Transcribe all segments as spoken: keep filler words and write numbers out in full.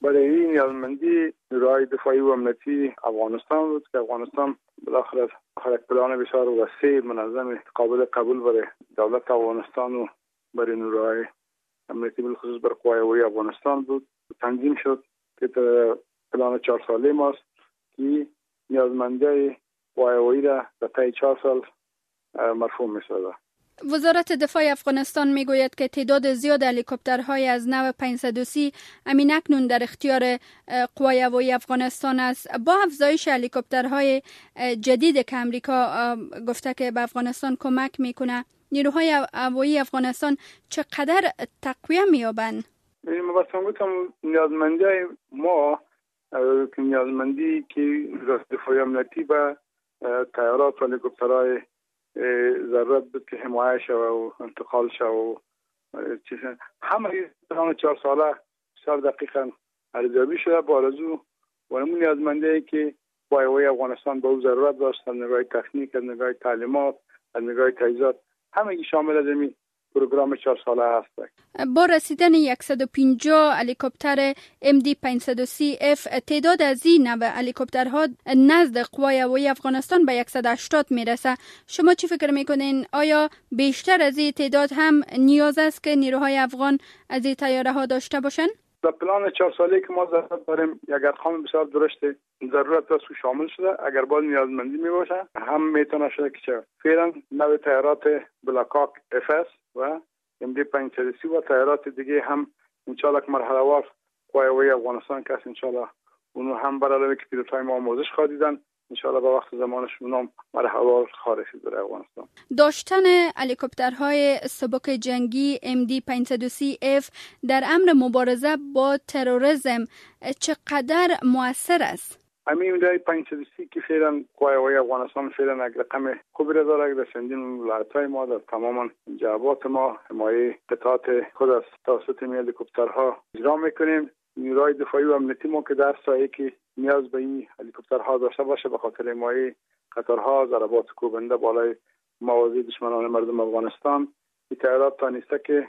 برای این نیازمندی نیروهای دفاعی و امنیتی افغانستان بود که افغانستان بالاخره یک پلان بسیار وسیع منظم قابل قبول برای دولت افغانستان و برای نیروهای امنیتی بالخصوص بر قوای هوایی افغانستان بود تنظیم شد که پلان چهار ساله ماست که نیازمندی قوای هوایی را در طی چهار سال مرفوع می‌سازد. وزارت دفاع افغانستان میگوید که تعداد زیاد هلیکوپترهای از نوع پانصد و سی امین اکنون در اختیار قوای هوایی افغانستان است. با افزایش هلیکوپترهای جدید که امریکا گفته که به افغانستان کمک میکنه، نیروهای هوایی افغانستان چقدر تقویت می‌یابند؟ ما بسیار گفتم نیازمندی ما که نیازمندی که دفاعی امنیتی به طیارات و هلیکوپترهای ضرورت بود که حمایت شود و انتقال شود و چیز همه پلان چهار ساله بسیار دقیقاً ارزیابی شده با آرزو و همون نیازمندی که قوای هوایی افغانستان به او ضرورت داشت از نگاه تکنیک، از نگاه تعلیمات، از نگاه تجهیزات، همه شامل از این پروگرام چهار ساله هست. با رسیدن صد و پنجاه هلیکوپتر ام دی پانصد و سی اف تعداد از این نوع هلیکوپترها نزد قوای هوایی افغانستان به صد و هشتاد میرسه. شما چی فکر میکنین؟ آیا بیشتر از این تعداد هم نیاز است که نیروهای افغان از این طیاره ها داشته باشن؟ در پلان چهار ساله که ما ضرورت داریم یک ارقام بسیار درسته ضرورت است و شامل شده. اگر باز نیازمندی می باشه هم میتونه شده که چه فعلا نوع طیارات بلاکاک اف اس و ام دی پانصد و سی و طیارات دیگه هم ان شاء الله که مرحله وار قوای هوایی افغانستان که ان شاء الله اونو هم برای که پیلوت‌های ما آموزش خواهیدن ان شاء الله به وقت زمانش اونم مرحله وار خارج در افغانستان. داشتن هلیکوپترهای سبک جنگی ام دی پانصد و سی اف در امر مبارزه با تروریسم چقدر مؤثر است؟ همین دای پانصد و سی که فعلا قوای هوایی افغانستان فعلا یک رقم خوبی را داره در چندین ولایت‌های ما در تمام جبهات ما حمایه قطعات خود از توسط این هلیکوپترها اجرا میکنیم. نیروهای دفاعی و امنیتی ما که در ساحه که نیاز به این هلیکوپترها داشته باشه به خاطر حمایه قطارها ضربات کوبنده بالای مواضع دشمنان مردم افغانستان این طیارات تانسته که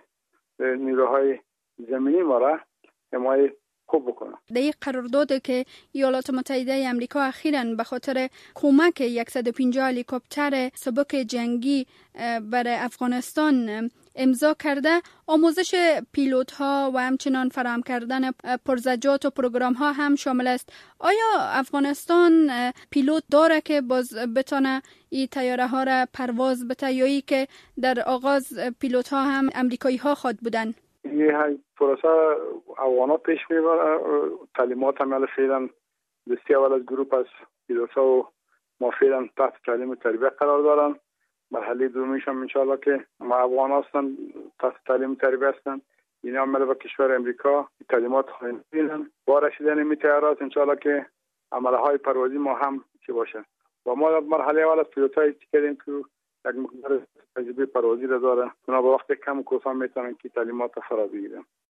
نیروهای زمینی ما را حمایه خوب بکنه. در این قرارداد که ایالات متحده آمریکا اخیراً به خاطر کمک صد و پنجاه هلیکوپتر سبک جنگی برای افغانستان امضا کرده، آموزش پیلوت ها و همچنان فراهم کردن پرزجات و پروگرام ها هم شامل است. آیا افغانستان پیلوت داره که باز بتونه این طیاره ها را پرواز بده یا ای که در آغاز پیلوت ها هم امریکایی ها خود بودن؟ یه های پروسه افغانا پیش میبره. تعلیمات هم فعلا دستی اول از گروپ از پیلوت ها و ما فعلا تحت تعلیم و تربیت قرار دارن. مرحله دومیش هم انشاءالله که ما افغان هستن تحت تعلیم و تربیت هستن. این عمل به کشور امریکا تعلیمات خواهیم بینن. با رسیدن این طیارات انشاءالله که عمله های پروازی ما هم چی باشه. و ما در مرحله اول از پیلوت های چی کردیم که یک مقدار تجربه پروازی را داره. اونا با وقت کم و کوتاه میتونن که تعلیمات فرا بگیرن.